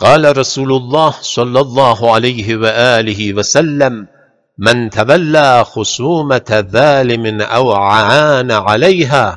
قال رسول الله صلى الله عليه وآله وسلم: من تولى خصومة ظالم أو عان عليها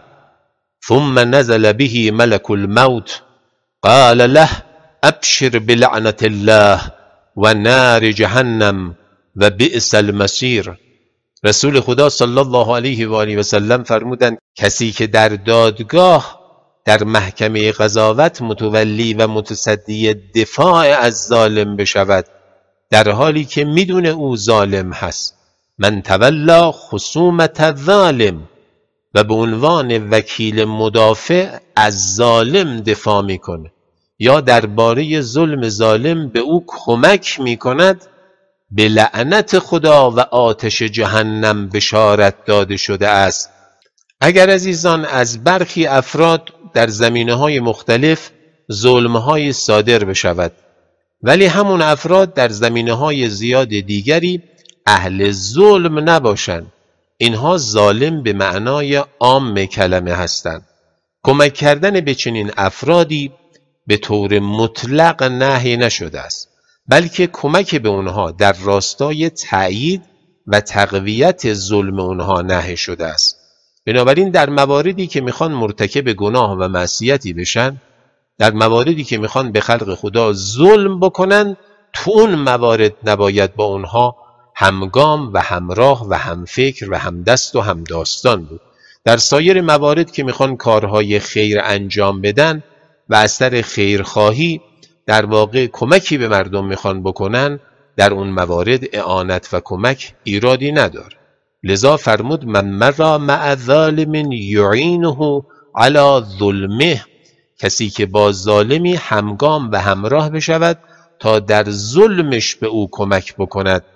ثم نزل به ملك الموت قال له: ابشر بلعنة الله و نار جهنم و بئس المصیر. رسول خدا صلی الله علیه و آله و سلم فرمودند کسی که در دادگاه در محکمه قضاوت متولی و متصدی دفاع از ظالم بشود در حالی که میدونه او ظالم هست، من تولا خصومت ظالم، و به عنوان وکیل مدافع از ظالم دفاع میکنه یا درباره ظلم ظالم به او کمک میکند، به لعنت خدا و آتش جهنم بشارت داده شده است. اگر عزیزان از برخی افراد در زمینه‌های مختلف ظلم‌های صادر بشود ولی همون افراد در زمینه‌های زیاد دیگری اهل ظلم نباشند، اینها ظالم به معنای عام کلمه هستند. کمک کردن به چنین افرادی به طور مطلق نهی نشده است، بلکه کمک به اونها در راستای تأیید و تقویت ظلم اونها نهی شده است. بنابراین در مواردی که میخوان مرتکب گناه و معصیتی بشن، در مواردی که میخوان به خلق خدا ظلم بکنن، تو اون موارد نباید با اونها همگام و همراه و همفکر و همدست و همداستان بود. در سایر موارد که میخوان کارهای خیر انجام بدن و از سر خیرخواهی در واقع کمکی به مردم میخوان بکنن، در اون موارد اعانت و کمک ایرادی نداره. لذا فرمود من مر مع ظالم یعینه علی ظلمه، کسی که با ظالمی همگام و همراه بشود تا در ظلمش به او کمک بکند،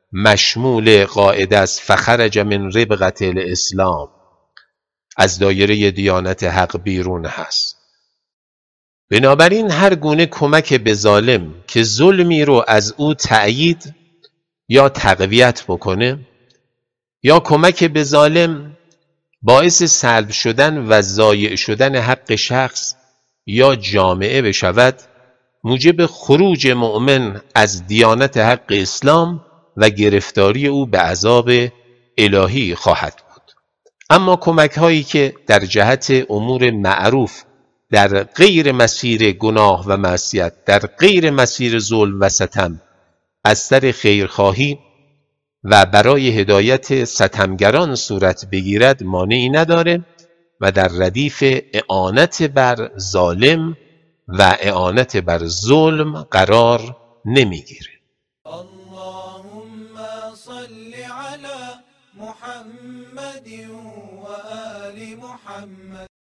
مشمول قاعده است فخرج من ربقة الاسلام، از دایره دیانت حق بیرون هست. بنابراین هر گونه کمک به ظالم که ظلمی رو از او تأیید یا تقویت بکنه، یا کمک به ظالم باعث سلب شدن و ضایع شدن حق شخص یا جامعه بشود، موجب خروج مؤمن از دیانت حق اسلام و گرفتاری او به عذاب الهی خواهد بود. اما کمک هایی که در جهت امور معروف در غیر مسیر گناه و معصیت، در غیر مسیر ظلم و ستم از سر خیرخواهی و برای هدایت ستمگران صورت بگیرد مانعی نداره و در ردیف اعانت بر ظالم و اعانت بر ظلم قرار نمیگیره. اللهم صل على محمد و آل محمد.